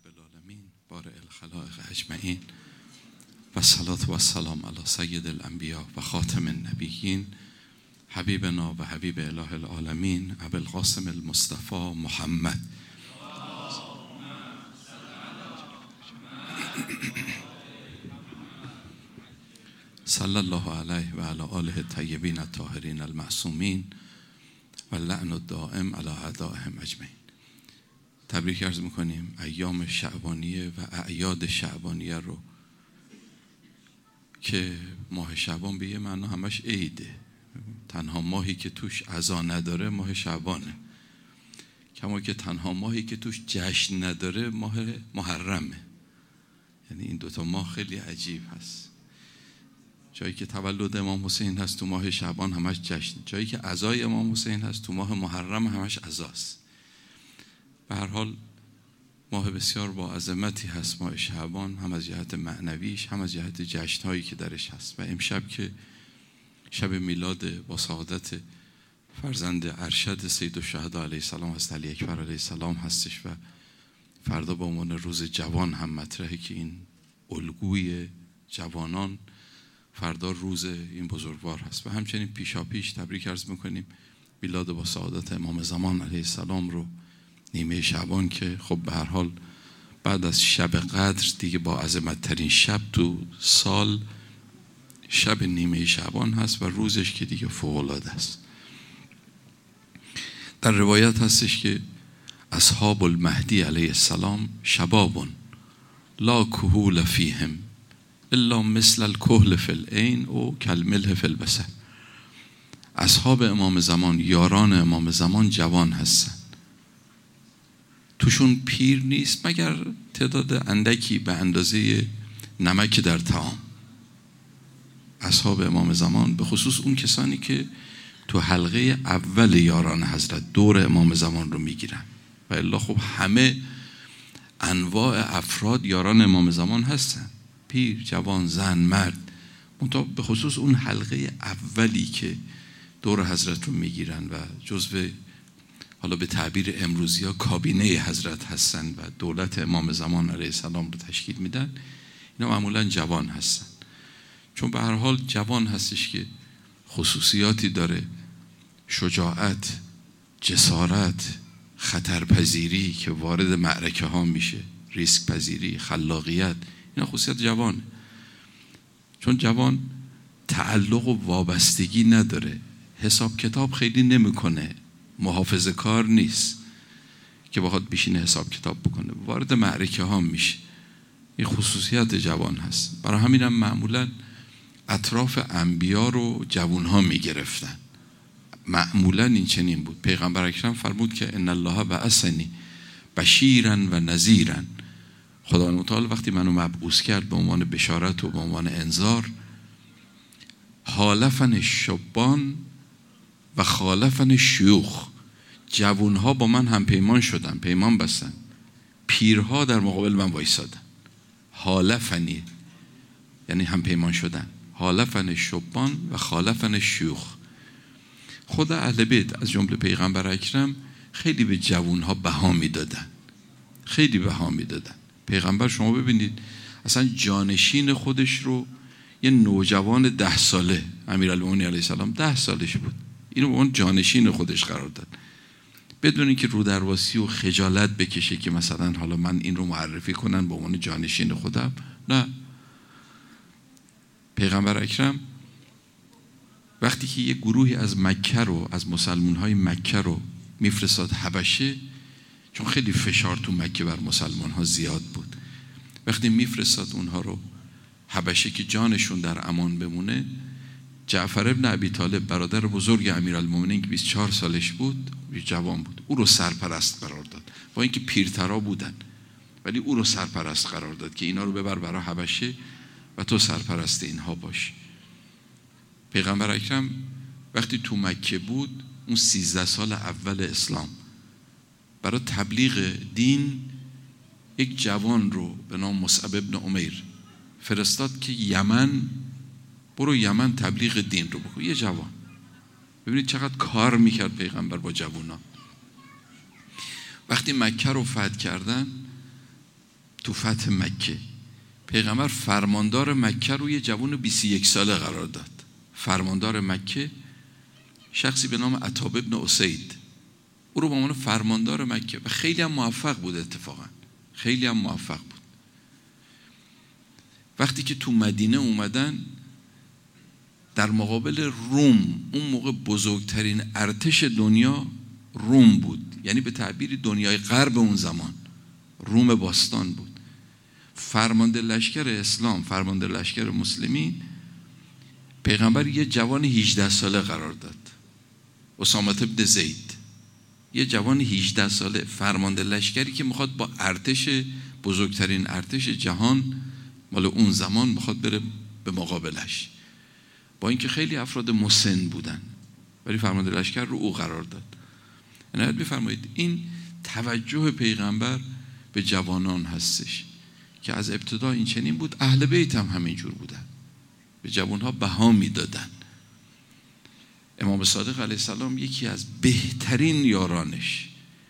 رب العالمین بارئ الخلائق اجمعین و الصلاة و السلام علی سید الانبیاء و خاتم النبیین حبیبنا و حبیب اله العالمین ابوالقاسم المصطفى محمد صلی الله علیه و علی آله الطیبین الطاهرین المعصومین و لعن الدائم علی اعدائهم اجمعین. تبریک عرض میکنیم ایام شعبانیه و اعیاد شعبانیه رو که ماه شعبان به یه معنا همش عیده. تنها ماهی که توش عزا نداره ماه شعبانه، کما که تنها ماهی که توش جشن نداره ماه محرمه. یعنی این دوتا ماه خیلی عجیب هست. جایی که تولد امام حسین هست تو ماه شعبان همش جشن، جایی که عزای امام حسین هست تو ماه محرم همش عزاست. به هر حال ماه بسیار با عظمتی هست ماه شعبان، هم از جهت معنویش هم از جهت جشنهایی که درش هست. و امشب که شب میلاد با سعادت فرزند ارشد سید الشهدا علیه السلام هست، علی اکبر علیه السلام هستش و فردا به عنوان روز جوان هم مطرحه که این الگوی جوانان فردا روز این بزرگوار هست. و همچنین پیشا پیش تبریک عرض میکنیم میلاد با سعادت امام زمان علیه السلام رو نیمه شعبان، که خب به هر حال بعد از شب قدر دیگه با عظمت ترین شب تو سال شب نیمه شعبان هست و روزش که دیگه فوق العاده است. در روایت هستش که اصحاب المهدی علیه السلام شباب لا کهول فیهم الا مثل الکهل فی العین او کالملح فی البصر. اصحاب امام زمان، یاران امام زمان جوان هستن، توشون پیر نیست مگر تعداد اندکی به اندازه نمک در طعام. اصحاب امام زمان به خصوص اون کسانی که تو حلقه اول یاران حضرت دور امام زمان رو میگیرن، و الا خب همه انواع افراد یاران امام زمان هستن، پیر، جوان، زن، مرد، منتها به خصوص اون حلقه اولی که دور حضرت رو میگیرن و جزو حالا به تعبیر امروزی ها کابینه حضرت هستن و دولت امام زمان علیه السلام رو تشکیل میدن، اینا معمولا جوان هستن. چون به هر حال جوان هستش که خصوصیاتی داره، شجاعت، جسارت، خطرپذیری که وارد معرکه ها میشه، ریسک پذیری، خلاقیت، اینا خصوصیت جوان. چون جوان تعلق و وابستگی نداره، حساب کتاب خیلی نمیکنه، محافظه کار نیست که بخواد بشینه حساب کتاب بکنه، وارد معرکه ها میشه. این خصوصیت جوان هست. برای همین هم معمولا اطراف انبیا رو جوان ها میگرفتن. معمولا این چنین بود. پیغمبر اکرم فرمود که ان الله بعثنی بشیرا و نذیرا. خداوند متعال وقتی منو مبعوث کرد به عنوان بشارت و به عنوان انذار، حالفن الشبان و خالفن الشیوخ، جوانها با من هم پیمان شدن، پیمان بستن، پیرها در مقابل من وایسادن. حالفنی یعنی هم پیمان شدن، حالفن الشبان و خالفن الشیوخ. خود اهل بیت از جمله پیغمبر اکرم خیلی به جوانها بها میدادن، خیلی بها میدادن. پیغمبر شما ببینید اصلا جانشین خودش رو یه نوجوان 10 ساله، امیرالمومنین علیه السلام 10 سالش بود، اینو به اون جانشین خودش قرار داد، بدون اینکه رو درواسی و خجالت بکشه که مثلا حالا من این رو معرفی کنن به عنوان جانشین خودم. نه، پیغمبر اکرم وقتی که یه گروهی از مکه رو، از مسلمان‌های مکه رو میفرستاد حبشه، چون خیلی فشار تو مکه بر مسلمان‌ها زیاد بود، وقتی میفرستاد اونها رو حبشه که جانشون در امان بمونه، جعفر ابن ابی طالب برادر بزرگ امیرالمومنین که 24 سالش بود، جوان بود، او رو سرپرست قرار داد. با اینکه پیرترا بودن ولی او رو سرپرست قرار داد که اینا رو ببر برای حبشه و تو سرپرست اینها باش. پیغمبر اکرم وقتی تو مکه بود، اون 13 سال اول اسلام، برای تبلیغ دین یک جوان رو به نام مصعب ابن عمیر فرستاد که یمن، برو یمن تبلیغ دین رو بکن. یه جوان، ببینید چقدر کار میکرد پیغمبر با جوانا. وقتی مکه رو فتح کردن، تو فتح مکه پیغمبر فرماندار مکه رو یه جوان 21 ساله قرار داد. فرماندار مکه شخصی به نام عتاب ابن اسید، او رو به عنوان فرماندار مکه، و خیلی هم موفق بود، اتفاقا خیلی هم موفق بود. وقتی که تو مدینه اومدن در مقابل روم، اون موقع بزرگترین ارتش دنیا روم بود، یعنی به تعبیر دنیای غرب اون زمان روم باستان بود. فرمانده لشکر اسلام، فرمانده لشکر مسلمین، پیغمبر یه جوان 18 ساله قرار داد، اسامه بن زید، یه جوان 18 ساله فرمانده لشکری که میخواد با ارتش، بزرگترین ارتش جهان مال اون زمان، میخواد بره به مقابلش، با اینکه خیلی افراد مسن بودن، ولی فرمانده لشکر رو او قرار داد. عنایت بفرمایید این توجه پیغمبر به جوانان هستش که از ابتدا این چنین بود. اهل بیت هم همینجور بودن، به جوانها بها میدادن. امام صادق علیه السلام یکی از بهترین یارانش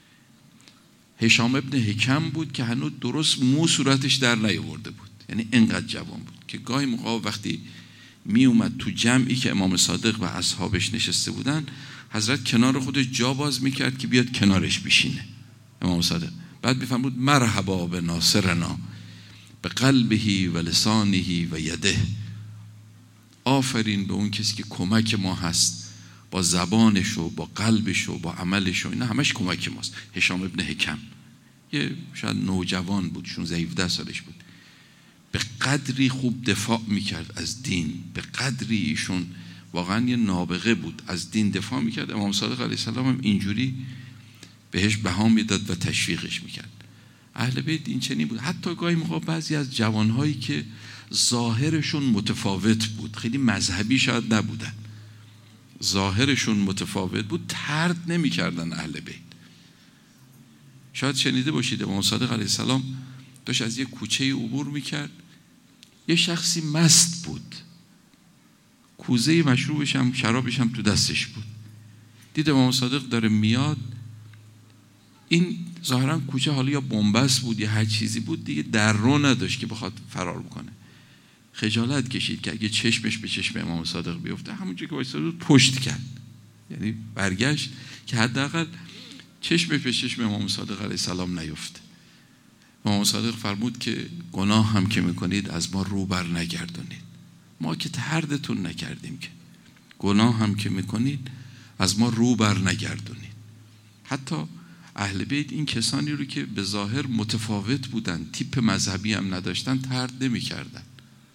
هشام ابن حکم بود که هنوز درست مو صورتش در نیاورده بود، یعنی اینقدر جوان بود که گاهی موقع وقتی می اومد تو جمعی که امام صادق و اصحابش نشسته بودن، حضرت کنار خودش جا باز میکرد که بیاد کنارش بشینه امام صادق. بعد میفرمود مرحبا به ناصرنا به قلبه و لسانه و یده، آفرین به اون کسی که کمک ما هست با زبانش و با قلبش و با عملش و اینا همش کمک ماست. هشام ابن حکم یه شاید نوجوان بود، 16-17 سالش بود، به قدری خوب دفاع میکرد از دین، به قدری ایشون واقعا یه نابغه بود، از دین دفاع میکرد. امام صادق علیه السلام هم اینجوری بهش بها میداد و تشویقش میکرد. اهل بیت این چنین بود. حتی گاهی موقع بعضی از جوانهایی که ظاهرشون متفاوت بود، خیلی مذهبی شاید نبودن، ظاهرشون متفاوت بود، طرد نمیکردن اهل بیت. شاید شنیده باشید امام صادق علیه السلام داشت از یه کوچه عبور میکرد، یه شخصی مست بود، کوزه مشروبش هم شرابش هم تو دستش بود. دید امام صادق داره میاد، این ظاهرا کوچه حالا یا بنبست بود یا هر چیزی بود دیگه، در رو نداشت که بخواد فرار بکنه. خجالت کشید که اگه چشمش به چشم امام صادق بیفته، همونجوری که وایساده بود پشت کرد، یعنی برگشت که حداقل چشمش به چشم امام صادق علیه السلام نیفته. امام صادق فرمود که گناه هم که میکنید از ما رو بر نگردونید، ما که طردتون نکردیم، که گناه هم که میکنید از ما رو بر نگردونید. حتی اهل بیت این کسانی رو که به ظاهر متفاوت بودن، تیپ مذهبی هم نداشتن، طرد نمیکردن.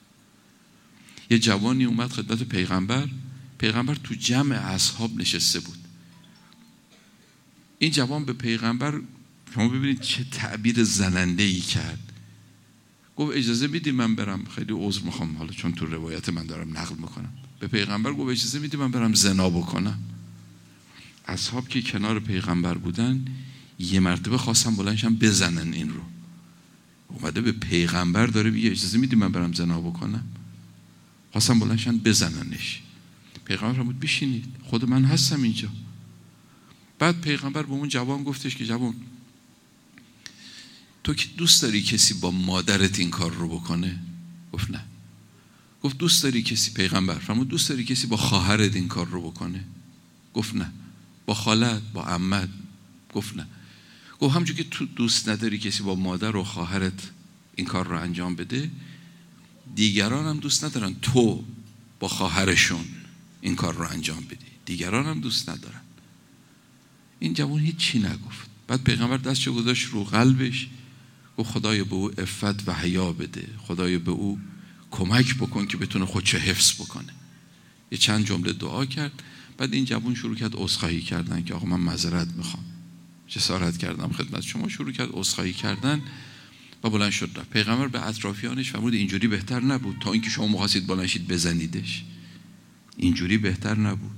یه جوانی اومد خدمت پیغمبر تو جمع اصحاب نشسته بود. این جوان به پیغمبر، شما ببینید چه تعبیر زننده‌ای کرد، گفت اجازه میدی من برم، خیلی عذر میخوام حالا چون تو روایت من دارم نقل میکنم، به پیغمبر گفت اجازه میدی من برم زنا بکنم. اصحاب که کنار پیغمبر بودن یه مرتبه خواستم بلندشم بزنن این رو، اومده به پیغمبر داره میگه اجازه میدی من برم زنا بکنم، خواستم بلندشم بزننش. پیغمبر فرمود بشینید، خود من هستم اینجا. بعد پیغمبر به اون جوان گفتش که جوان، تو که دوست داری کسی با مادرت این کار رو بکنه؟ گفت نه. گفت دوست داری کسی، پیغمبر فرمود دوست داری کسی با خواهرت این کار رو بکنه؟ گفت نه. با خالت، با عمت؟ گفت نه. گفت همونجور که تو دوست نداری کسی با مادر و خواهرت این کار رو انجام بده، دیگران هم دوست ندارن تو با خواهرشون این کار رو انجام بدی، دیگران هم دوست ندارن. این جوان هیچ چی نگفت. بعد پیغمبر دستشو گذاشت رو قلبش، گفت خدای به او عفت و حیا بده، خدای به او کمک بکن که بتونه خودشو حفظ بکنه. یه چند جمله دعا کرد. بعد این جوان شروع کرد عذرخواهی کردن که آقا من معذرت میخوام، جسارت کردم خدمت شما. شروع کرد عذرخواهی کردن و بلند شد رفت. پیغمبر به اطرافیانش فرمود اینجوری بهتر نبود تا اینکه شما می‌خواستید بلند شید بزنیدش، اینجوری بهتر نبود.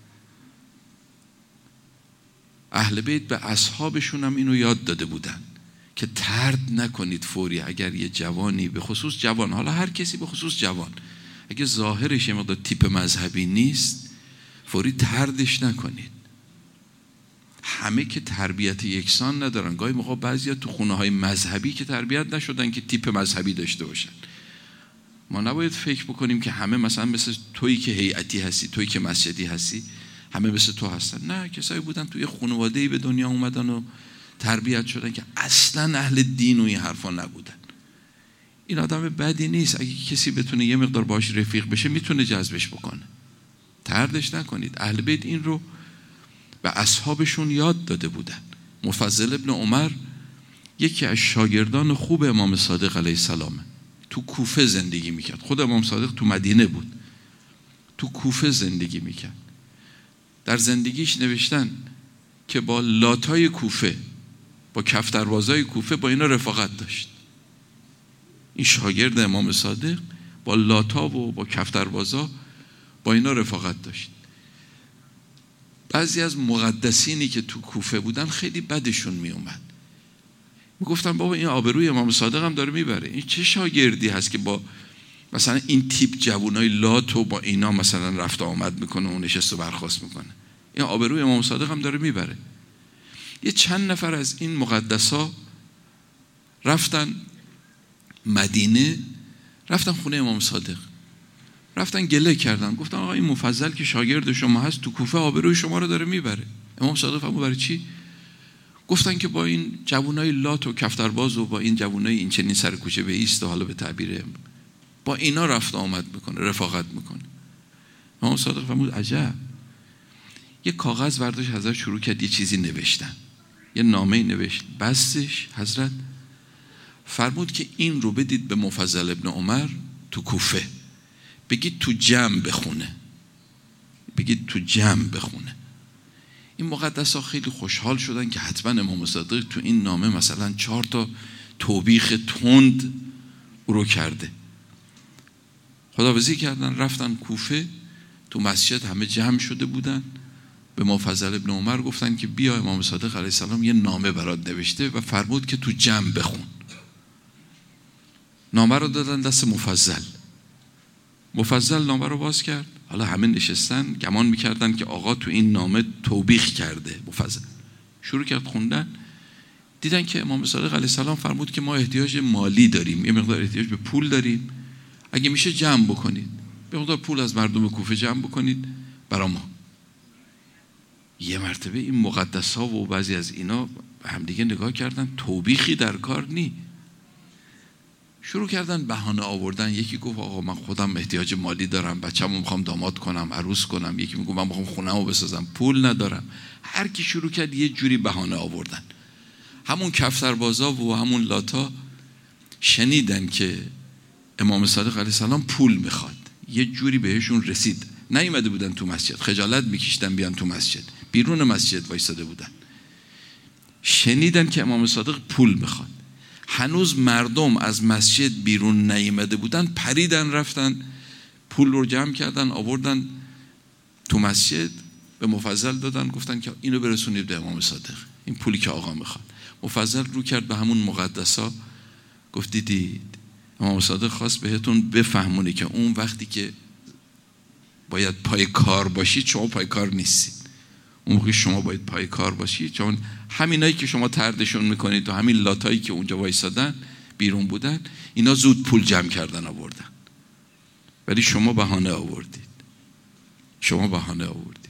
اهل بیت به اصحابشون هم اینو یاد داده بودن که طرد نکنید فوری. اگر یه جوانی، به خصوص جوان، حالا هر کسی، به خصوص جوان، اگه ظاهرش یه مقدار تیپ مذهبی نیست، فوری طردش نکنید. همه که تربیت یکسان ندارن. گاهی موقع بعضیا تو خونه‌های مذهبی که تربیت نشدن که تیپ مذهبی داشته باشن. ما نباید فکر بکنیم که همه مثلا مثل تویی که هیئتی هستی، تویی که مسجدی هستی، همه مثل تو هستن. نه، کسایی بودن توی خانواده‌ای به دنیا اومدن و تربیت شدن که اصلا اهل دین و این حرفا نبودن. این آدم بدی نیست. اگه کسی بتونه یه مقدار باهاش رفیق بشه میتونه جذبش بکنه. طردش نکنید. اهل بیت این رو به اصحابشون یاد داده بودن. مفضل ابن عمر یکی از شاگردان خوب امام صادق علیه السلام، تو کوفه زندگی میکرد. خود امام صادق تو مدینه بود، تو کوفه زندگی میکرد. در زندگیش نوشتن که با لاتای کوفه، با کفتروازای کوفه، با اینا رفاقت داشت. این شاگرد امام صادق با لاتا و با کفتروازا با اینا رفاقت داشت. بعضی از مقدسینی که تو کوفه بودن خیلی بدشون می اومد. می گفتن بابا این آبروی امام صادق هم داره میبره. این چه شاگردی هست که با مثلا این تیپ جوانای لاتو با اینا مثلا رفت آمد میکنه و نشست و برخاست میکنه. این آبروی امام صادق هم داره میبره. یه چند نفر از این مقدسا رفتن مدینه، رفتن خونه امام صادق، رفتن گله کردن، گفتن آقا این مفضل که شاگرد شما هست تو کوفه آبروی شما رو داره میبره. امام صادق فرمود برای چی؟ گفتن که با این جوانای لات و کفترباز و با این جوانای این چنین سر کوچه به ایست و حالا به تعبیر با اینا رفت آمد میکنه، رفاقت میکنه. امام صادق فرمود عجب. یه کاغذ برداشت، حضرت شروع کرد یه چیزی نوشتن، یه نامه نوشت، بستش. حضرت فرمود که این رو بدید به مفضل ابن عمر تو کوفه، بگید تو جمع بخونه، بگید تو جمع بخونه. این مقدسا خیلی خوشحال شدن که حتما امام صادق تو این نامه مثلا 4 توبیخ تند او رو کرده. خداحافظی کردن، رفتن کوفه. تو مسجد همه جمع شده بودن. به مفضل ابن عمر گفتن که بیا امام صادق علیه السلام یه نامه برات نوشته و فرمود که تو جمع بخون. نامه رو دادن دست مفضل. مفضل نامه رو باز کرد. حالا همه نشستن گمان میکردن که آقا تو این نامه توبیخ کرده. مفضل شروع کرد خوندن. دیدن که امام صادق علیه السلام فرمود که ما احتیاج مالی داریم، یه مقدار احتیاج به پول داریم، اگه میشه جمع بکنید، به مقدار پول از مردم کوفه جمع بکنید برا ما. یه مرتبه این مقدس‌ها و بعضی از اینا همدیگه نگاه کردن، توبیخی در کار نی. شروع کردن بهانه آوردن. یکی گفت آقا من خودم احتیاج مالی دارم، بچه‌مو میخوام داماد کنم، عروس کنم. یکی میگه من میخوام خونه‌مو بسازم، پول ندارم. هر کی شروع کرد یه جوری بهانه آوردن. همون کفتربازا و همون لاتا شنیدن که امام صادق علیه السلام پول میخواد، یه جوری بهشون رسید. نیومده بودن تو مسجد، خجالت میکشیدن بیان تو مسجد، بیرون مسجد وایساده بودن. شنیدن که امام صادق پول میخواد. هنوز مردم از مسجد بیرون نیامده بودن، پریدن رفتن پول رو جمع کردن، آوردن تو مسجد، به مفضل دادن، گفتن که اینو برسونید به امام صادق، این پولی که آقا میخواد. مفضل رو کرد به همون مقدسا، گفت دیدید امام صادق خواست بهتون بفهمونه که اون وقتی که باید پای کار باشید شما پای کار نیستید. اون موقع شما باید پای کار باشید، چون همینایی که شما طردشون میکنید و همین لاتایی که اونجا وایسادن بیرون بودن، اینا زود پول جمع کردن آوردن، ولی شما بهانه آوردید. شما بهانه آوردید.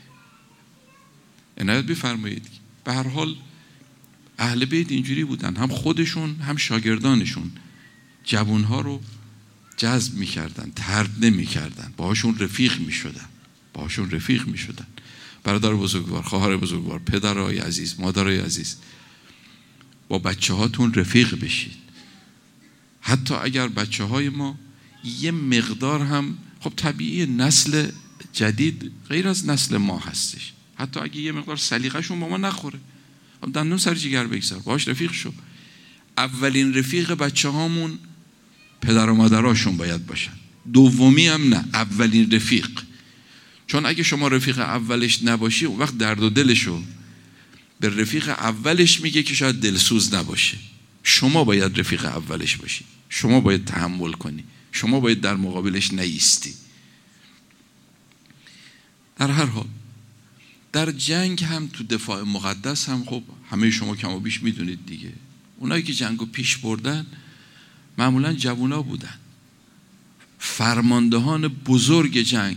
عنایت بفرمایید. به هر حال اهل بیت اینجوری بودن، هم خودشون هم شاگردانشون جوانها رو جذب میکردن، طرد نمیکردن، باهاشون رفیق میشدن. برادر بزرگوار، خواهر بزرگوار، پدرای عزیز، مادرای عزیز، با بچه هاتون رفیق بشید. حتی اگر بچه های ما یه مقدار هم، خب طبیعی نسل جدید غیر از نسل ما هستش، حتی اگه یه مقدار سلیقه‌شون با ما نخوره، دندون سر جگر بگذار، باهاش رفیق شو. اولین رفیق بچه هامون پدر و مادراشون باید باشن، دومی هم نه، اولین رفیق. چون اگه شما رفیق اولش نباشی، اون وقت درد و دلشو به رفیق اولش میگه که شاید دلسوز نباشه. شما باید رفیق اولش باشی، شما باید تحمل کنی، شما باید در مقابلش نیستی. در هر حال در جنگ هم تو دفاع مقدس هم خب همه شما کم و بیش میدونید دیگه، اونایی که جنگو پیش بردن معمولا جوونا بودن، فرماندهان بزرگ جنگ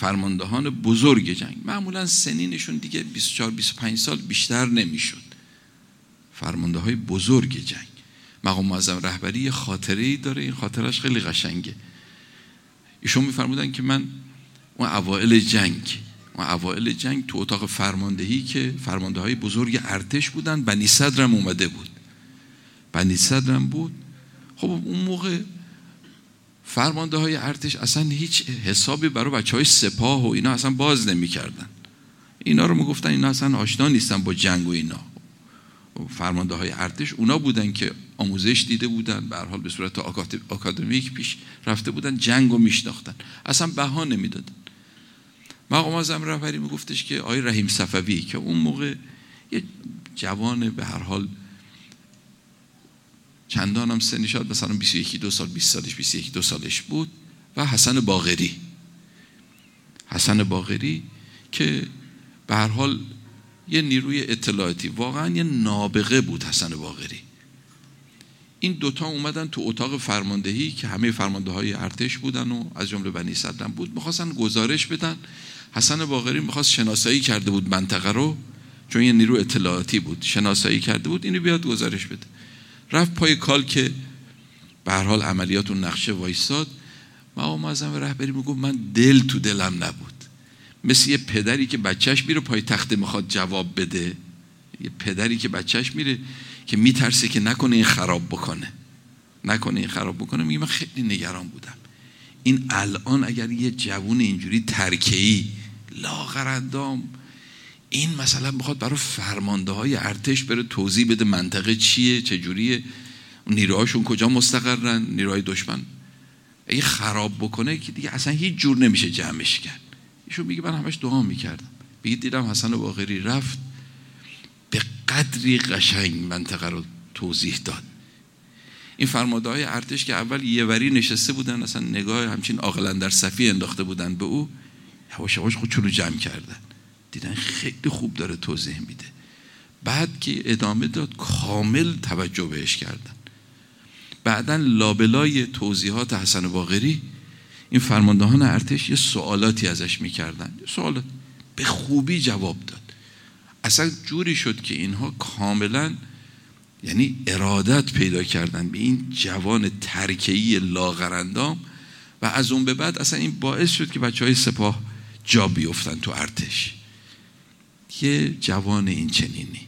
معمولا سنینشون دیگه 24-25 سال بیشتر نمیشد. فرمانده های بزرگ جنگ. مقام معظم رهبری یه خاطره‌ای داره، این خاطرش خیلی قشنگه. ایشون میفرمودن که من اون اوائل جنگ تو اتاق فرماندهی که فرمانده های بزرگ ارتش بودن، بنی صدرم اومده بود. خب اون موقع فرمانده های ارتش اصلا هیچ حسابی برای بچه های سپاه و اینا اصلا باز نمی کردن. اینا رو میگفتن اینا اصلا آشنا نیستن با جنگ و اینا. فرمانده های ارتش اونا بودن که آموزش دیده بودن، به هر حال به صورت آکادمیک پیش رفته بودن، جنگ رو میشناختن، اصلا بها نمیدادن. مقام معظم رهبری میگفتش که آقای رحیم صفوی که اون موقع یه جوان به هر حال چندان هم سنی شد، مثلا 21 سالش بود، و حسن باقری که به هر حال یه نیروی اطلاعاتی، واقعا یه نابغه بود حسن باقری. این دوتا اومدن تو اتاق فرماندهی که همه فرمانده های ارتش بودن و از جمله بنی صدرم بود، میخواستن گزارش بدن. حسن باقری میخواست شناسایی کرده بود منطقه رو، چون یه نیرو اطلاعاتی بود، شناسایی کرده بود اینو بیاد گزارش بده. رفت پای کال که به هر حال عملیات اون نقشه وایساد. مقام معظم رهبری میگفت من دل تو دلم نبود، مثل یه پدری که بچهش میره پای تخته میخواد جواب بده، یه پدری که بچهش میره که میترسه که نکنه این خراب بکنه، میگه من خیلی نگران بودم. این الان اگر یه جوون اینجوری ترکه‌ای لاغرندام این مثلا بخواد برای فرمانده های ارتش بره توضیح بده منطقه چیه، چجوریه، نیروهاشون کجا مستقرن، نیروهای دشمن، اگه خراب بکنه که دیگه اصلا هیچ جور نمیشه جمعش کرد. ایشون میگه من همش دعا میکردم. بگید دیدم حسن باقری رفت به قدری قشنگ منطقه رو توضیح داد. این فرمانده های ارتش که اول یه وری نشسته بودن، اصلا نگاه همچین عاقلا در صفی انداخته بودن به او، یواش یواش خودشون رو جمع کردن، دیدن خیلی خوب داره توضیح میده. بعد که ادامه داد کامل توجه بهش کردن. بعدن لابلای توضیحات حسن باقری این فرماندهان ارتش یه سوالاتی ازش میکردن، سوالات به خوبی جواب داد. اصلا جوری شد که اینها کاملا یعنی ارادت پیدا کردن به این جوان ترکه‌ای لاغرندام، و از اون به بعد اصلا این باعث شد که بچهای سپاه جا بیفتن تو ارتش. یه جوان این چنینی.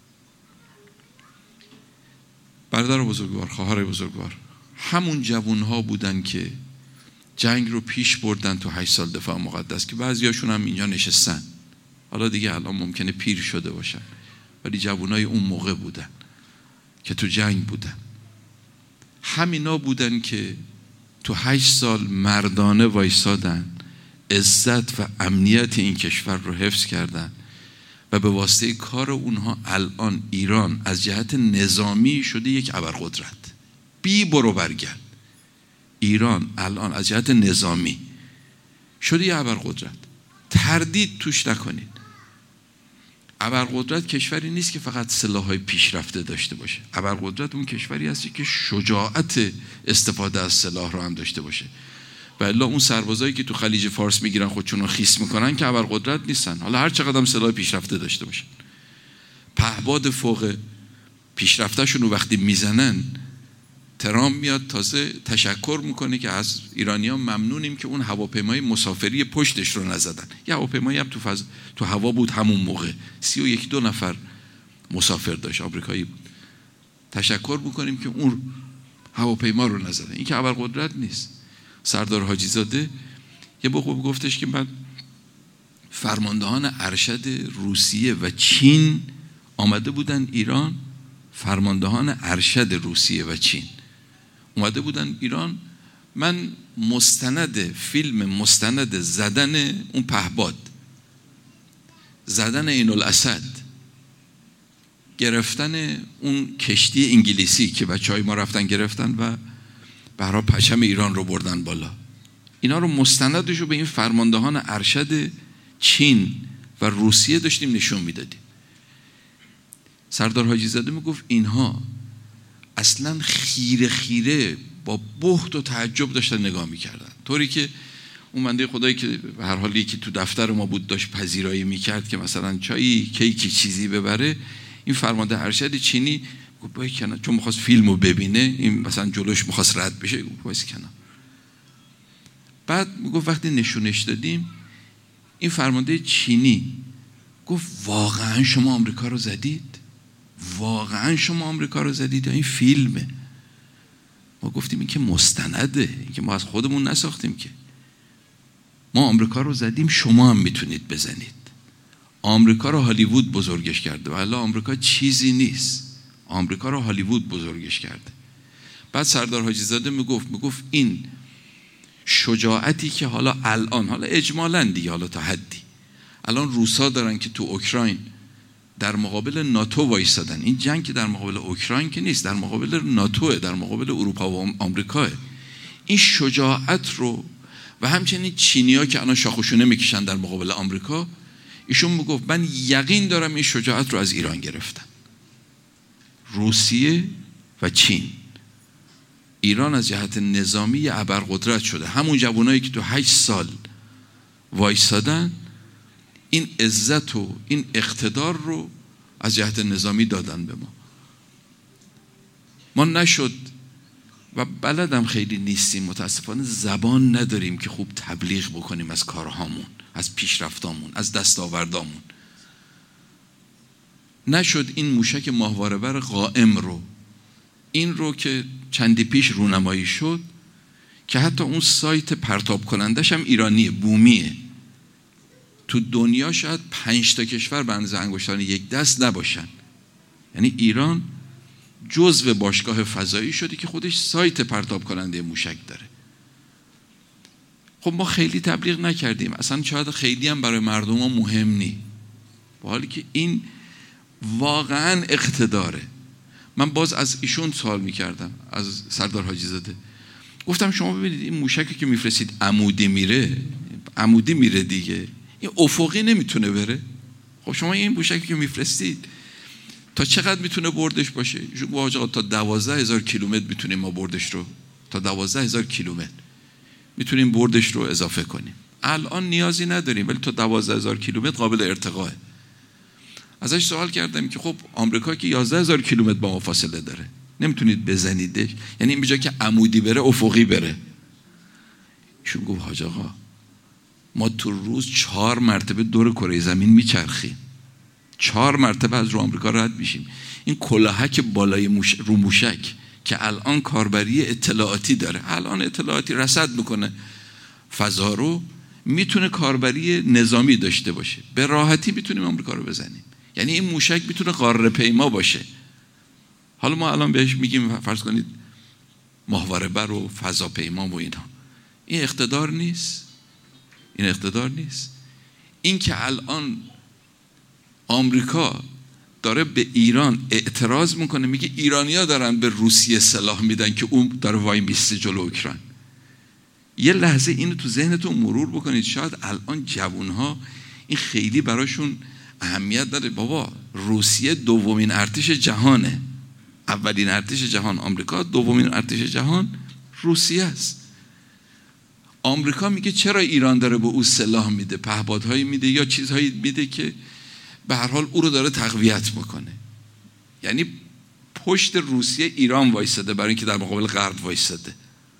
برادر بزرگوار، خواهر بزرگوار، همون جوانها بودن که جنگ رو پیش بردن تو 8 سال دفاع مقدس، که بعضیاشون هم اینجا نشستن، حالا دیگه الان ممکنه پیر شده باشن، ولی جوانای اون موقع بودن که تو جنگ بودن. همینا بودن که تو 8 سال مردانه وایسادن، عزت و امنیت این کشور رو حفظ کردن، و به واسطه کار اونها الان ایران از جهت نظامی شده یک ابرقدرت بی برو برگرد. ایران الان از جهت نظامی شده یک ابرقدرت، تردید توش نکنید. ابرقدرت کشوری نیست که فقط سلاح‌های پیشرفته داشته باشه. ابرقدرت اون کشوری هستی که شجاعت استفاده از سلاح رو هم داشته باشه. و الا اون سربازایی که تو خلیج فارس میگیرن خودشون رو خیس میکنن که ابرقدرت نیستن، حالا هر چقدر هم سلاح پیشرفته داشته باشن. پهباد فوق پیشرفته‌شون رو وقتی میزنن، ترامپ میاد تازه تشکر میکنه که از ایرانیان ممنونیم که اون هواپیمای مسافری پشتش رو نزدن. یه هواپیمایی هم تو هوا بود همون موقع، 31-2 نفر مسافر داشت، آمریکایی بود. تشکر میکنیم که اون هواپیما رو نزدن. این که ابرقدرت نیست. سردار حاجی زاده یه موقع گفتش که من فرماندهان ارشد روسیه و چین آمده بودن ایران، فرماندهان ارشد روسیه و چین اومده بودن ایران، من فیلم مستند زدن اون پهباد، زدن عین الاسد، گرفتن اون کشتی انگلیسی که بچهای ما رفتن گرفتن و برای پرچم ایران رو بردن بالا، اینا رو مستندش رو به این فرماندهان ارشد چین و روسیه داشتیم نشون میدادیم. سردار حاجی زاده میگفت اینها اصلا خیره خیره با بهت و تعجب داشتن نگاه میکردن، طوری که اون بنده خدایی که به هر حال یکی تو دفتر ما بود داشت پذیرایی میکرد که مثلا چایی کیکی چیزی ببره، این فرمانده ارشد چینی گفت باید کنار، چون میخواست فیلمو ببینه، این مثلا جلوش میخواست رد بشه، گفت باید کنار. بعد میگفت وقتی نشونش دادیم این فرمانده چینی گفت واقعا شما آمریکا رو زدید؟ واقعا شما آمریکا رو زدید یا این فیلمه؟ ما گفتیم این که مستنده، این که ما از خودمون نساختیم، که ما آمریکا رو زدیم، شما هم میتونید بزنید. آمریکا رو هالیوود بزرگش کرده و الا آمریکا چیزی نیست، آمریکا رو هالیوود بزرگش کرده. بعد سردار حاجی زاده میگفت این شجاعتی که حالا الان، حالا اجمالاً دیگه، حالا تا حدی الان روسا دارن که تو اوکراین در مقابل ناتو وایسادن، این جنگ که در مقابل اوکراین که نیست، در مقابل ناتوه، در مقابل اروپا و آمریکاه. این شجاعت رو و همچنین چینی‌ها که الان شاخوشونه میکشن در مقابل آمریکا، ایشون میگفت من یقین دارم این شجاعت رو از ایران گرفتن، روسیه و چین. ایران از جهت نظامی ابرقدرت شده، همون جوانایی که تو 8 سال وایسادن این عزت و این اقتدار رو از جهت نظامی دادن به ما نشد و بلدم خیلی نیستیم، متاسفانه زبان نداریم که خوب تبلیغ بکنیم از کارهامون، از پیشرفتامون، از دستاوردامون. نشد این موشک ماهواره‌ور قائم رو، این رو که چندی پیش رونمایی شد که حتی اون سایت پرتاب کنندش هم ایرانیه، بومیه، تو دنیا شاید 5 تا کشور به اندازه انگشتان یک دست نباشن. یعنی ایران جزو باشگاه فضایی شده که خودش سایت پرتاب کننده موشک داره. خب ما خیلی تبلیغ نکردیم، اصلا شاید خیلی هم برای مردم ها مهم نی، با حالی که این واقعا اقتداره. من باز از ایشون سوال میکردم، از سردار حاجی زاده، گفتم شما ببینید این موشکی که میفرستید عمودی میره دیگه، این افقی نمیتونه بره. خب شما این موشکی که میفرستید تا چقدر میتونه بردش باشه؟ آقا تا 12,000 کیلومتر میتونیم ما بردش رو، تا 12,000 کیلومتر میتونیم بردش رو اضافه کنیم. الان نیازی نداریم، ولی تا 12,000 کیلومتر قابل ارتقاه. ازش سوال کردم که خب آمریکا که 11,000 کیلومتر با ما فاصله داره، نمیتونید بزنیدش؟ یعنی این به جای که عمودی بره افقی بره. ایشون گفت حاج آقا ما تو روز 4 مرتبه دور کره زمین میچرخیم، 4 مرتبه از رو آمریکا رد میشیم. این کلاهک بالای رو موشک که الان کاربری اطلاعاتی داره، الان اطلاعاتی رصد میکنه فضا رو، میتونه کاربری نظامی داشته باشه، به راحتی میتونیم آمریکا رو بزنیم. یعنی این موشک میتونه قاره پیما باشه. حالا ما الان بهش میگیم فرض کنید ماهواره‌بر و فضاپیما و اینا. این اقتدار نیست؟ این اقتدار نیست؟ این که الان آمریکا داره به ایران اعتراض میکنه، میگه ایرانی‌ها دارن به روسیه سلاح میدن که اون داره وای میسته جلو اوکراین. یه لحظه اینو تو ذهنتون مرور بکنید، شاید الان جوانها این خیلی براشون اهمیت داره. بابا روسیه دومین ارتش جهانه، اولین ارتش جهان آمریکا، دومین ارتش جهان روسیه است. آمریکا میگه چرا ایران داره به او سلاح میده، پهپادهایی میده یا چیزهایی میده که به هر حال او رو داره تقویت میکنه. یعنی پشت روسیه ایران وایساده برای اینکه در مقابل غرب وایساده.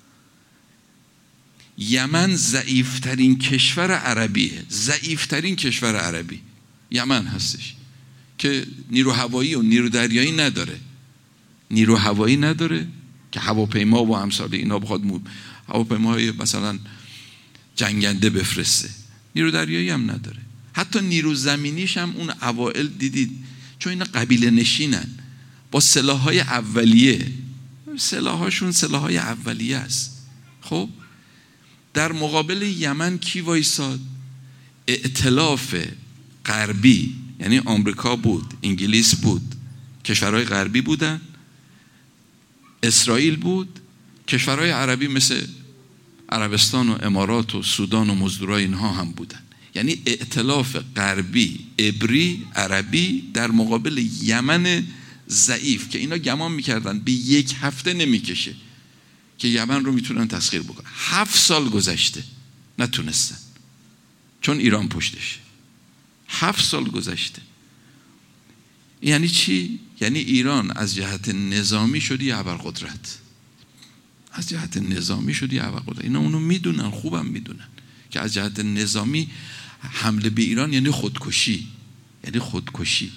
یمن ضعیفترین کشور عربیه، ضعیفترین کشور عربی یمن هستش که نیرو هوایی و نیرو دریایی نداره. نیرو هوایی نداره که هواپیما و امثال اینا بخواد هواپیماهای مثلا جنگنده بفرسته. نیرو دریایی هم نداره. حتی نیرو زمینیش هم اون اوائل دیدید، چون اینا قبیله نشینن، با سلاح‌های اولیه، سلاح‌هاشون سلاح‌های اولیه است. خب در مقابل یمن کی وایساد؟ ائتلاف غربی، یعنی آمریکا بود، انگلیس بود، کشورهای غربی بودن، اسرائیل بود، کشورهای عربی مثل عربستان و امارات و سودان و مزدورای اینها هم بودن. یعنی ائتلاف غربی، عبری، عربی در مقابل یمن ضعیف که اینا گمان میکردن به 1 هفته نمیکشه که یمن رو میتونن تسخیر بکنن. 7 سال گذشته نتونستن، چون ایران پشتشه. 7 سال گذشته. یعنی چی؟ یعنی ایران از جهت نظامی شد یه ابرقدرت. از جهت نظامی شد یه ابرقدرت. اینا اونو میدونن، خوبم میدونن که از جهت نظامی حمله به ایران یعنی خودکشی. یعنی خودکشی.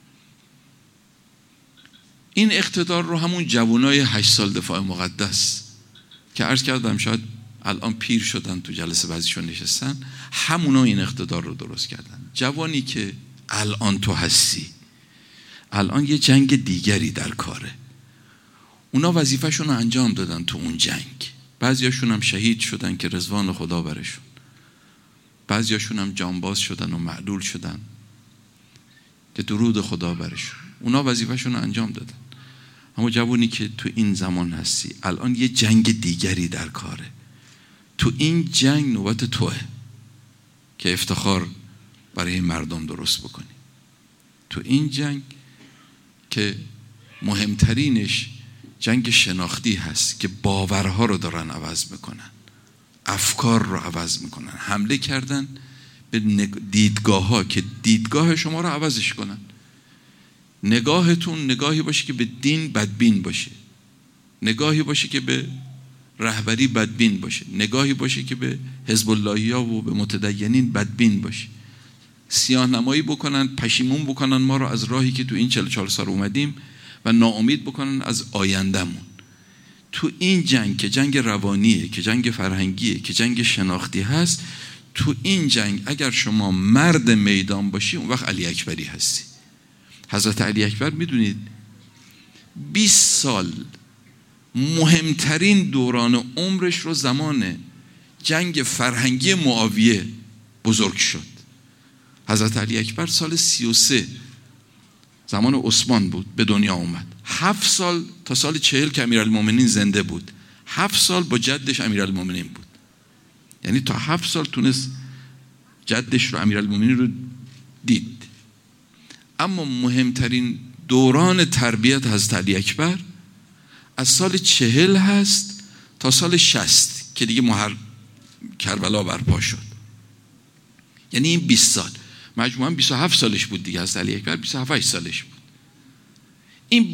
این اقتدار رو همون جوانای 8 سال دفاع مقدس که عرض کردم شاید الان پیر شدن، تو جلسه بعضیشون نشستن، همونا این اقتدار رو درست کردن. جوانی که الان تو هستی، الان یه جنگ دیگری در کاره. اونا وظیفه‌شون رو انجام دادن تو اون جنگ. بعضیاشون هم شهید شدن که رضوان خدا برشون. بعضیاشون هم جانباز شدن و معلول شدن که درود خدا برشون. اونا وظیفه‌شون رو انجام دادن. اما جوانی که تو این زمان هستی، الان یه جنگ دیگری در کاره. تو این جنگ نوبت توه که افتخار برای مردم درست بکنی. تو این جنگ که مهمترینش جنگ شناختی هست که باورها رو دارن عوض میکنن، افکار رو عوض میکنن، حمله کردن به دیدگاه ها که دیدگاه شما رو عوضش کنن. نگاهتون نگاهی باشه که به دین بدبین باشه، نگاهی باشه که به رهبری بدبین باشه، نگاهی باشه که به حزب اللهیا و به متدینین بدبین باشه، سیاه نمایی بکنن، پشیمون بکنن ما رو از راهی که تو این 44 سال اومدیم و ناامید بکنن از آیندهمون. تو این جنگ که جنگ روانیه، که جنگ فرهنگیه، که جنگ شناختی هست، تو این جنگ اگر شما مرد میدان باشی اون وقت علی اکبری هستی. حضرت علی اکبر میدونید 20 سال مهمترین دوران عمرش رو زمان جنگ فرهنگی معاویه بزرگ شد. حضرت علی اکبر سال 33 زمان عثمان بود به دنیا اومد. 7 سال تا سال 40 که امیرالمومنین زنده بود، 7 سال با جدش امیرالمومنین بود. یعنی تا 7 سال تونست جدش رو امیرالمومنین رو دید. اما مهمترین دوران تربیت حضرت علی اکبر از سال 40 هست تا سال 60 که دیگه کربلا برپا شد. یعنی این 20 سال مجموعاً 27 سالش بود دیگه. حضرت علی اکبر 27 سالش بود. این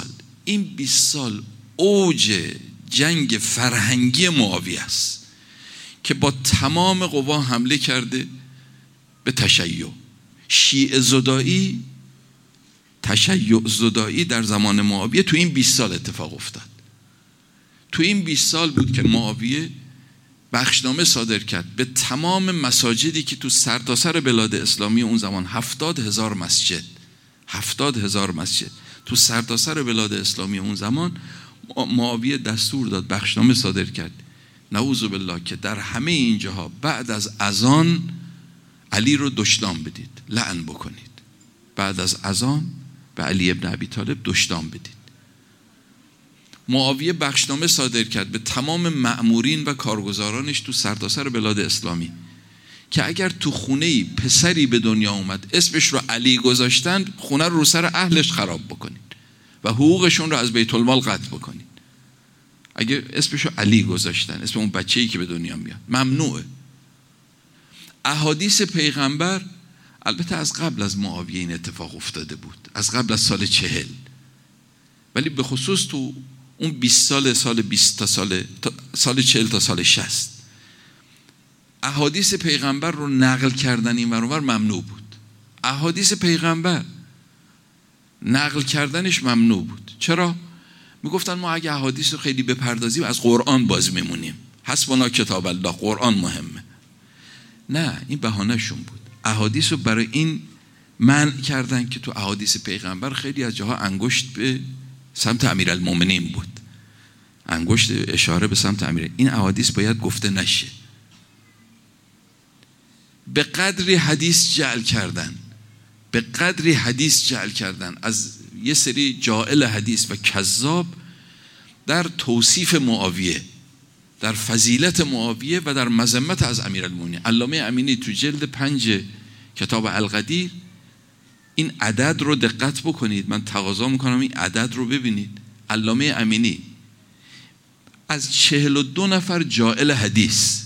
20 سال اوج جنگ فرهنگی معاویه است که با تمام قوا حمله کرده به تشیع. شیعه زدایی، تشیع زدایی در زمان معاویه تو این 20 سال اتفاق افتاد. تو این 20 سال بود که معاویه بخشنامه صادر کرد به تمام مساجدی که تو سرتاسر بلاد اسلامی اون زمان 70,000 مسجد تو سرتاسر بلاد اسلامی اون زمان معاویه دستور داد، بخشنامه صادر کرد، نعوذ بالله، که در همه این جاها بعد از اذان علی رو دشنام بدید، لعن بکنید. بعد از اذان به علی ابن ابی طالب دشنام بدید. معاویه بخشنامه صادر کرد به تمام مأمورین و کارگزارانش تو سرتاسر بلاد اسلامی که اگر تو خونه‌ای پسری به دنیا اومد اسمش رو علی گذاشتن، خونه رو سر اهلش خراب بکنید و حقوقشون رو از بیت المال قطع بکنید. اگر اسمش رو علی گذاشتن، اسم اون بچه‌ای که به دنیا میاد، ممنوعه. احادیث پیغمبر البته از قبل از معاویه این اتفاق افتاده بود، از قبل از سال 40، ولی به خصوص تو اون 20 سال 20 تا سال 40 تا سال 60 احادیث پیغمبر رو نقل کردن این ور اونور ممنوع بود. احادیث پیغمبر نقل کردنش ممنوع بود. چرا؟ میگفتن ما اگه احادیث رو خیلی بپردازیم از قرآن باز میمونیم، حسبنا کتاب الله، قرآن مهمه. نه، این بهانه‌شون بود. احادیث رو برای این منع کردن که تو احادیث پیغمبر خیلی از جاها انگشت به سمت امیرالمومنین بود، انگشت اشاره به سمت امیر. این احادیث باید گفته نشه. به قدری حدیث جعل کردن از یه سری جاهل حدیث و کذاب در توصیف معاویه در فضیلت معاویه و در مذمت از امیرالمومنین. علامه امینی تو جلد 5 کتاب القدیر این عدد رو دقت بکنید، من تقاضا میکنم این عدد رو ببینید. علامه امینی از 42 نفر جائل حدیث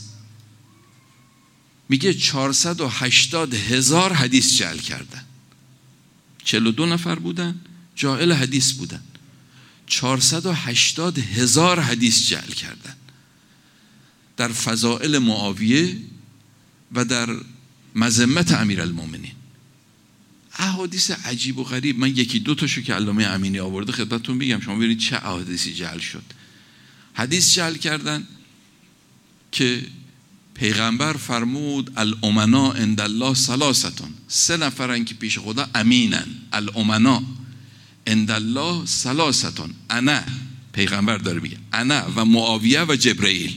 میگه 480,000 حدیث جعل کردن. 42 نفر بودن جائل حدیث بودن، 480,000 حدیث جعل کردن در فضائل معاویه و در مذمت امیرالمومنین. احادیث عجیب و غریب، من یکی دو تاشو که علامه امینی آورده خدمتتون بگم، شما ببینید چه احادیثی جعل شد. حدیث جعل کردن که پیغمبر فرمود الامنا عند الله ثلاثه، 3 نفرن که پیش خدا امینن. الامنا عند الله ثلاثه، انا، پیغمبر داره میگه انا و معاویه و جبرئیل،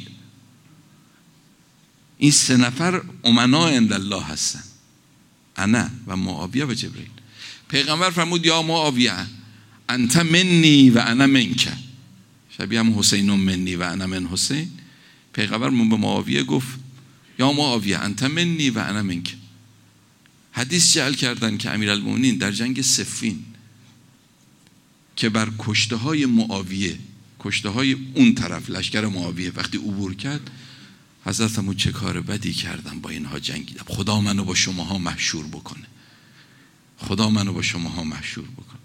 این 3 نفر امنا عند الله هستن، انا و معاویه و جبرئیل. پیغمبر فرمود یا معاویه انت منی و انا منک، شبیه هم حسین منی و انا من حسین. پیغمبر به معاویه گفت یا معاویه انت منی و انا منک. حدیث جعل کردن که امیرالمومنین در جنگ صفین که بر کشته های معاویه، کشته های اون طرف لشکر معاویه وقتی عبور کرد، حضرت همون چه کار بدی کردم با اینها جنگیدم، خدا منو با شماها محشور بکنه، خدا منو با شماها محشور بکنه.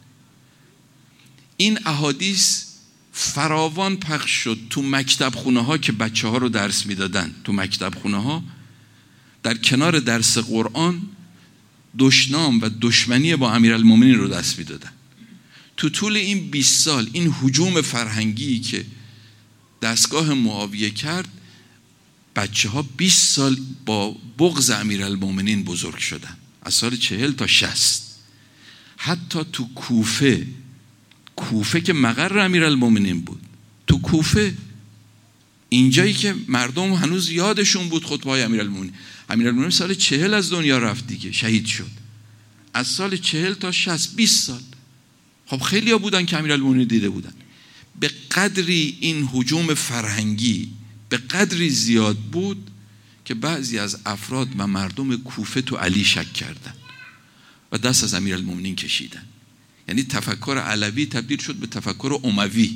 این احادیث فراوان پخش شد تو مکتب خونه ها که بچه ها رو درس میدادن. تو مکتب خونه ها در کنار درس قرآن دشنام و دشمنی با امیرالمومنین رو درس میدادن. تو طول این 20 سال این هجوم فرهنگی که دستگاه معاویه کرد، بچه ها 20 سال با بغض امیرالمومنین بزرگ شدن، از سال 40 تا 60. حتی تو کوفه، کوفه که مقر امیرالمومنین بود، تو کوفه اینجایی که مردم هنوز یادشون بود خطبه‌های امیرالمومنین. امیرالمومنین سال 40 از دنیا رفت دیگه، شهید شد. از سال 40 تا 60 20 سال. خب خیلی ها بودن که امیرالمومنین دیده بودن. به قدری این هجوم فرهنگی به قدری زیاد بود که بعضی از افراد و مردم کوفه تو علی شک کردن و دست از امیرالمومنین کشیدن. یعنی تفکر علوی تبدیل شد به تفکر اموی،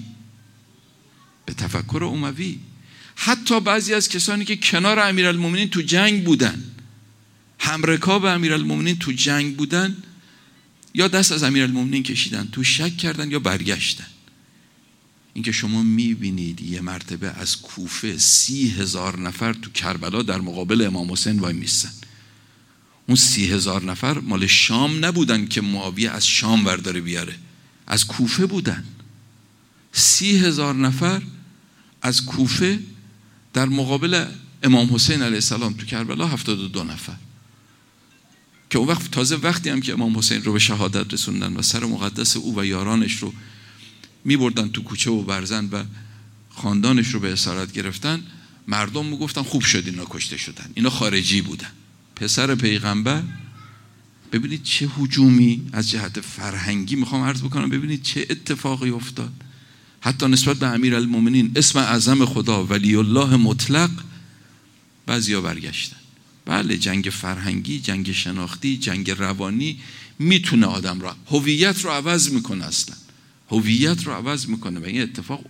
به تفکر اموی. حتی بعضی از کسانی که کنار امیرالمومنین تو جنگ بودن، همرکاب امیرالمومنین تو جنگ بودن، یا دست از امیرالمومنین کشیدن، تو شک کردن یا برگشتن. اینکه شما میبینید یه مرتبه از کوفه 30,000 نفر تو کربلا در مقابل امام حسین وای میستن. اون 30,000 نفر مال شام نبودن که معاویه از شام ورداره بیاره، از کوفه بودن. 30,000 نفر از کوفه در مقابل امام حسین علیه السلام تو کربلا 72 نفر، که اون وقت تازه وقتی هم که امام حسین رو به شهادت رسوندن و سر مقدس او و یارانش رو می بردن تو کوچه و برزن و خاندانش رو به اسارت گرفتن، مردم می گفتن خوب شد اینا کشته شدن، اینا خارجی بودن. پسر پیغمبر، ببینید چه هجومی از جهت فرهنگی میخوام عرض بکنم، ببینید چه اتفاقی افتاد. حتی نسبت به امیرالمومنین اسم اعظم خدا ولی الله مطلق، بعضیا برگشتن. بله، جنگ فرهنگی، جنگ شناختی، جنگ روانی میتونه آدم را، هویت رو عوض میکنه، اصلا هویت رو عوض میکنه و این اتفاق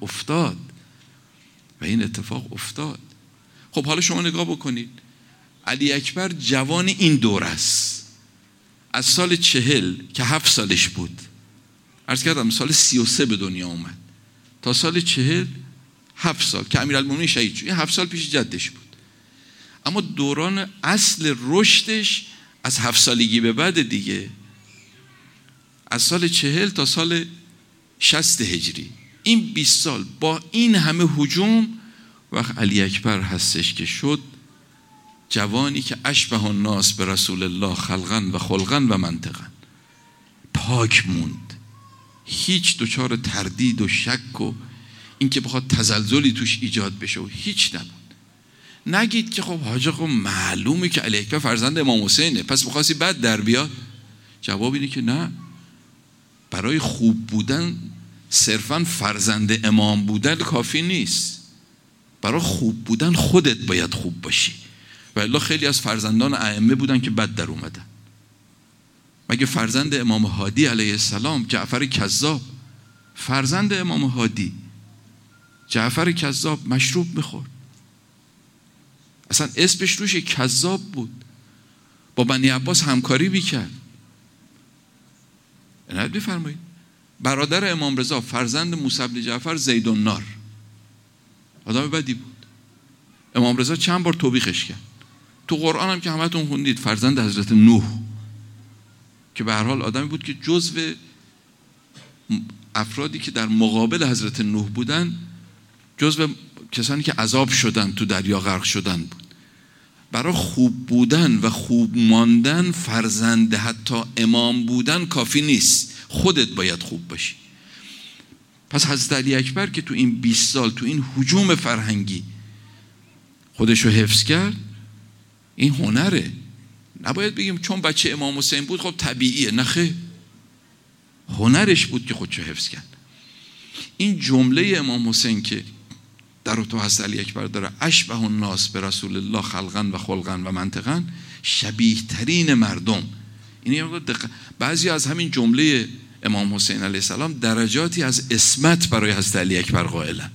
افتاد. خب حالا شما نگاه بکنید، علی اکبر جوان این دور است، از سال 40 که 7 سالش بود، عرض کردم سال 33 به دنیا اومد، تا سال 40 7 سال که امیرالمومنین شهید شد، این 7 سال پیش جدش بود. اما دوران اصل رشدش از 7 سالگی به بعد دیگه، از سال 40 تا سال 60 هجری، این 20 سال با این همه هجوم، وقت علی اکبر هستش که شد جوانی که اشبه الناس به رسول الله خلقا و خلقا و منطقا، پاک موند، هیچ دچار تردید و شک و اینکه بخواد تزلزلی توش ایجاد بشه و هیچ نبود. نگید که خب حاج آقا معلومه که علی اکبر فرزند امام حسینه پس می‌خواستی بعد در بیاد. جواب اینه که نه، برای خوب بودن صرفاً فرزند امام بودن کافی نیست، برای خوب بودن خودت باید خوب باشی. و الا خیلی از فرزندان ائمه بودن که بد در اومدن. مگه فرزند امام هادی علیه السلام جعفر کذاب، فرزند امام هادی جعفر کذاب مشروب میخورد، اصلا اسمش روش کذاب بود، با بنی عباس همکاری میکرد. عنایت بفرمایید. برادر امام رضا فرزند موسی بن جعفر زید النار، آدم بدی بود. امام رضا چند بار توبیخش کرد. تو قرآن هم که همتون خوندید فرزند حضرت نوح که به هر حال آدمی بود که جزو افرادی که در مقابل حضرت نوح بودن، جزو کسانی که عذاب شدن، تو دریا غرق شدن بود. برای خوب بودن و خوب ماندن فرزند حتی امام بودن کافی نیست، خودت باید خوب باشی. پس حضرت علی اکبر که تو این 20 سال تو این هجوم فرهنگی خودش رو حفظ کرد، این هنره. نباید بگیم چون بچه امام حسین بود خب طبیعیه، نخه، هنرش بود که خودشو حفظ کرد. این جمله امام حسین که در تو حضرت علی اکبر داره، اشبه الناس به رسول الله خلقا و خلقا و منطقا، شبیه ترین مردم. این بعضی از همین جمله امام حسین علیه السلام درجاتی از عصمت برای حضرت علی اکبر قائلن.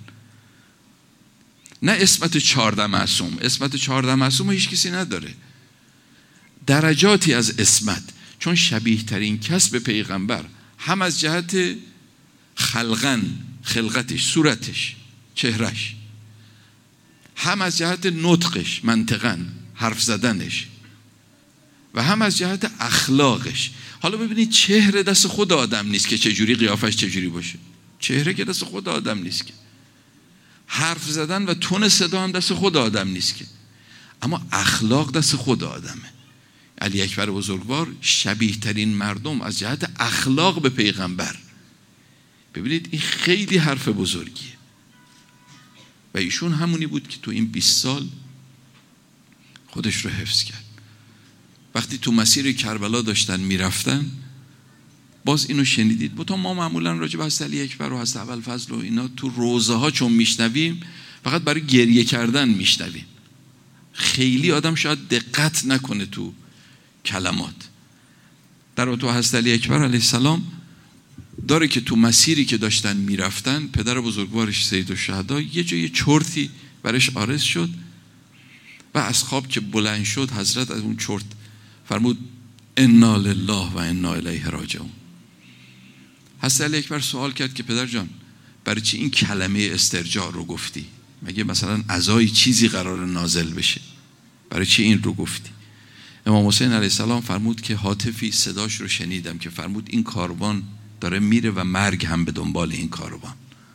نه عصمت 14 معصوم، عصمت 14 معصوم هیچ کسی نداره، درجاتی از عصمت، چون شبیه ترین کس به پیغمبر، هم از جهت خلقن، خلقتش، صورتش، چهرش، هم از جهت نطقش، منطقاً حرف زدنش، و هم از جهت اخلاقش. حالا ببینید چهره دست خود آدم نیست که چجوری قیافش چجوری باشه، چهره که دست خود آدم نیست که، حرف زدن و تون صدا هم دست خود آدم نیست که، اما اخلاق دست خود آدمه. علی اکبر بزرگوار شبیه ترین مردم از جهت اخلاق به پیغمبر. ببینید این خیلی حرف بزرگیه. و ایشون همونی بود که تو این 20 سال خودش رو حفظ کرد. وقتی تو مسیر کربلا داشتن میرفتن، باز اینو شنیدید. بودم ما معمولا راجع به حضرت علی اکبر و حضرت ابوالفضل و اینا تو روزه ها چون میشنویم فقط برای گریه کردن میشنویم، خیلی آدم شاید دقت نکنه تو کلمات. در تو حضرت علی اکبر علیه السلام داره که تو مسیری که داشتن میرفتن، پدر بزرگوارش سید الشهدا یه جای چرتی برش عارض شد و از خواب که بلند شد حضرت از اون چرت فرمود انا لله و انا الیه راجعون. حضرت علی اکبر سوال کرد که پدر جان برای چی این کلمه استرجاع رو گفتی؟ مگه مثلا عزای چیزی قرار نازل بشه؟ برای چی این رو گفتی؟ امام حسین علیه السلام فرمود که هاتفی صداش رو شنیدم که فرمود این کاروان داره میره و مرگ هم به دنبال این کاروان.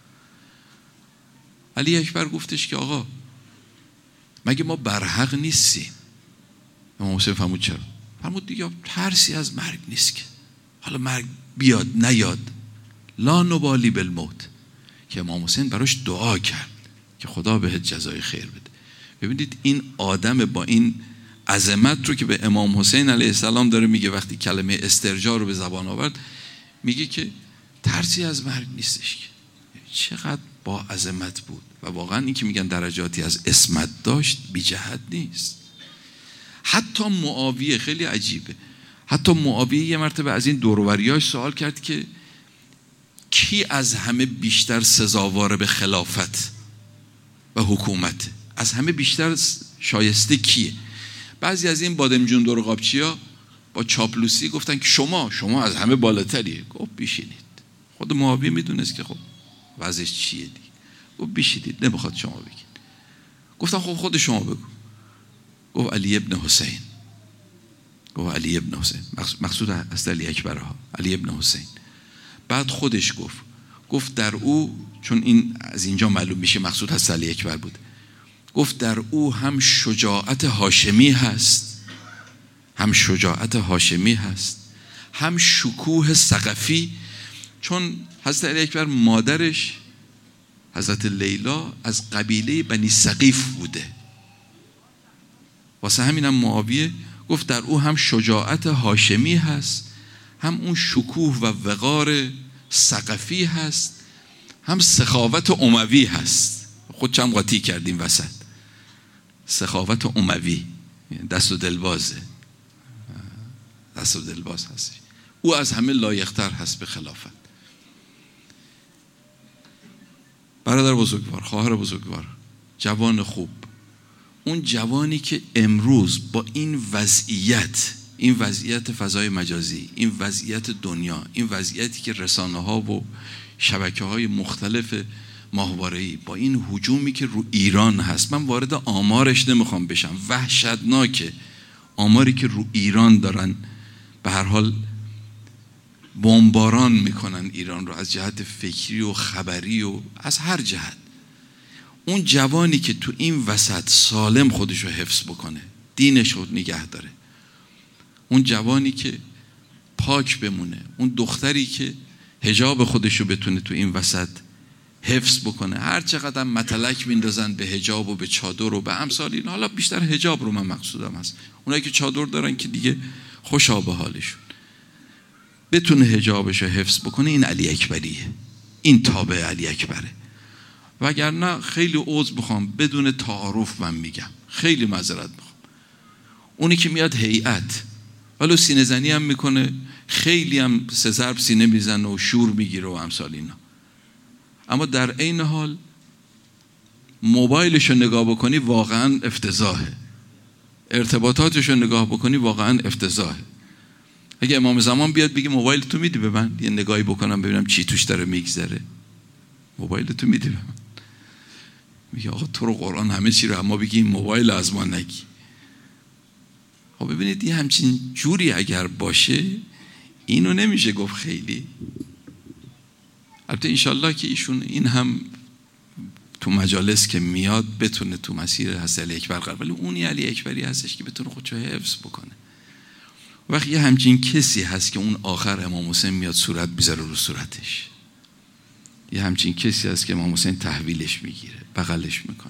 علی اکبر گفتش که آقا مگه ما برحق نیستیم؟ امام حسین فرمود چرا؟ فرمود دیگه ترسی از مرگ نیست که، حالا مرگ بیاد نیاد لا نبالی بالموت، که امام حسین براش دعا کرد که خدا بهت جزای خیر بده. ببینید این آدم با این عظمت رو که به امام حسین علیه السلام داره میگه، وقتی کلمه استرجاع رو به زبان آورد میگه که ترسی از مرگ نیستش. که چقدر با عظمت بود و واقعا این که میگن درجاتی از عصمت داشت بی جهت نیست. حتی معاویه، خیلی عجیبه، حتی معاویه یه مرتبه از این دوروریاش سوال کرد که کی از همه بیشتر سزاوار به خلافت و حکومت، از همه بیشتر شایسته کیه؟ بعضی از این بادمجون دورقابچیا با چاپلوسی گفتن که شما از همه بالاتریه. گفت بیشینید. خود معاویه میدونست که خب وضعش چیه دیگه. گفت بیشینید، نمیخواد شما بگید. گفتن خب خود شما بگو. گفت علی ابن حسین. گفت علی ابن حسین، مقصود از علی اکبر ها، علی ابن حسین. بعد خودش گفت در او، چون این از اینجا معلوم میشه مقصود از علی اکبر بود، گفت در او هم شجاعت هاشمی هست، هم شجاعت هاشمی هست، هم شکوه ثقفی، چون حضرت علی اکبر مادرش حضرت لیلا از قبیله بنی ثقیف بوده. واسه همینم معاویه گفت در او هم شجاعت هاشمی هست، هم اون شکوه و وقار ثقفی هست، هم سخاوت اموی هست. خودشم قاطی کردیم وسط. سخاوت اموی، دست و دلبازه، دست و دلباز هست. او از همه لایق‌تر هست به خلافت. برادر بزرگوار، خواهر بزرگوار، جوان خوب، اون جوانی که امروز با این وضعیت فضای مجازی، این وضعیت دنیا، این وضعیتی که رسانه ها و شبکه های مختلف ماهواره‌ای، با این هجومی که رو ایران هست، من وارد آمارش نمیخوام بشم، وحشتناکه آماری که رو ایران دارن به هر حال بمباران میکنن ایران رو، از جهت فکری و خبری و از هر جهت. اون جوانی که تو این وسط سالم خودش رو حفظ بکنه، دینش رو نگه داره، اون جوانی که پاک بمونه، اون دختری که حجاب خودش رو بتونه تو این وسط حفظ بکنه، هر چقدر متلک میندازن به حجاب و به چادر و به امثال این، حالا بیشتر حجاب رو من مقصودم هست، اونایی که چادر دارن که دیگه خوشا به حالشون، بتونه حجابش رو حفظ بکنه، این علی اکبریه، این تابع علی اکبره. وگرنه خیلی عذر میخوام، بدون تعارف من میگم، خیلی معذرت میخوام، اونی که میاد هیئت ولو سینه زنی هم میکنه، خیلی هم سه ضرب سینه میزنه و شور میگیره و امثال اینا، اما در عین حال موبایلشو نگاه بکنی واقعا افتضاحه، ارتباطاتشو نگاه بکنی واقعا افتضاحه. اگه امام زمان بیاد بگی موبایل تو میدی به من یه نگاهی بکنم ببینم چی توش داره میگذره، موبایل تو میدی به من؟ میگه آقا تو رو قرآن همه چی رو، اما بگی این موبایل از ما نگی. خب ببینید یه همچین جوری اگر باشه اینو نمیشه گفت خیلی. البته انشالله که ایشون این هم تو مجالس که میاد بتونه تو مسیر حضرت علی اکبر قرار، ولی اونی علی اکبری هستش که بتونه خودشو حفظ بکنه. وقتی یه همچین کسی هست که اون آخر امام حسین میاد صورت بیذاره رو صورتش، یه همچین کسی هست که امام حسین تحویلش میگیره، بغلش میکنه.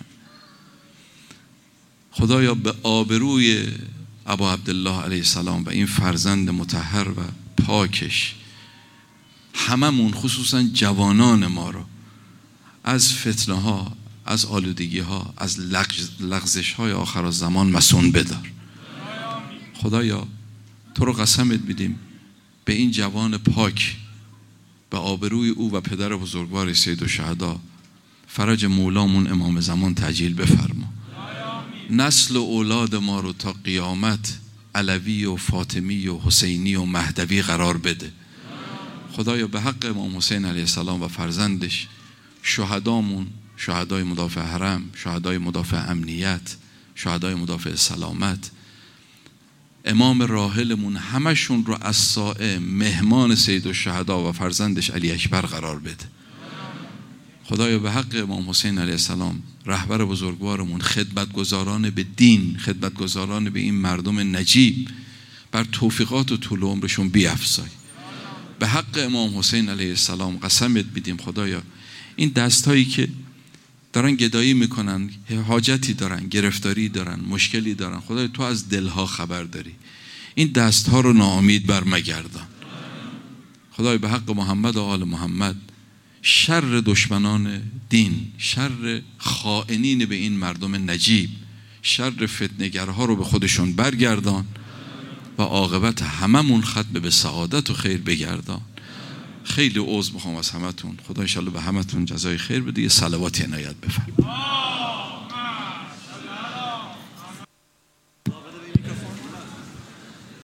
خدایا به آبروی ابا عبدالله علیه السلام و این فرزند مطهر و پاکش، هممون خصوصا جوانان ما رو از فتنه ها، از آلودگی ها، از لغزش های آخر الزمان مسون بدار. خدایا تو رو قسمت میدیم به این جوان پاک، به آبروی او و پدر بزرگوار سید الشهدا، فرج مولامون امام زمان تعجیل بفرما. نسل و اولاد ما رو تا قیامت علوی و فاطمی و حسینی و مهدوی قرار بده. خدایا به حق امام حسین علیه السلام و فرزندش، شهدامون، شهدای مدافع حرم، شهدای مدافع امنیت، شهدای مدافع سلامت، امام راحلمون، همشون رو از سایه مهمان سید الشهدا و فرزندش علی اکبر قرار بده. خدایا به حق امام حسین علیه السلام، رهبر بزرگوارمون، خدمتگزاران به دین، خدمتگزاران به این مردم نجیب، بر توفیقات و طول عمرشون بیفزای. به حق امام حسین علیه السلام قسمت میدیم خدایا این دستایی که دارن گدایی میکنن، حاجتی دارن، گرفتاری دارن، مشکلی دارن، خدایا تو از دلها خبر داری، این دستها رو ناامید بر مگردان. خدایا به حق محمد و آل محمد، شر دشمنان دین، شر خائنین به این مردم نجیب، شر فتنگرها رو به خودشون برگردان و عاقبت هممون ختم به سعادت و خیر بگردان. خیلی عذر میخوام از همتون، خدا انشالله به همتون جزای خیر بده. یه صلواتی عنایت بفرمایید.